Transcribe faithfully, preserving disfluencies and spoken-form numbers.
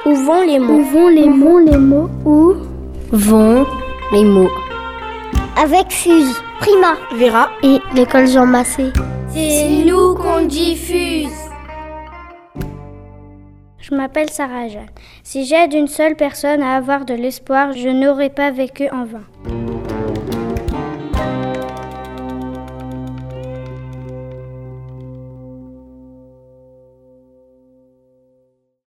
Où vont les mots? Où vont les mots, les mots? Où vont les mots? Avec Fuse, Prima, Vera et l'école Jean Massé. C'est nous qu'on diffuse. Je m'appelle Sarah Jeanne. Si j'aide une seule personne à avoir de l'espoir, je n'aurai pas vécu en vain.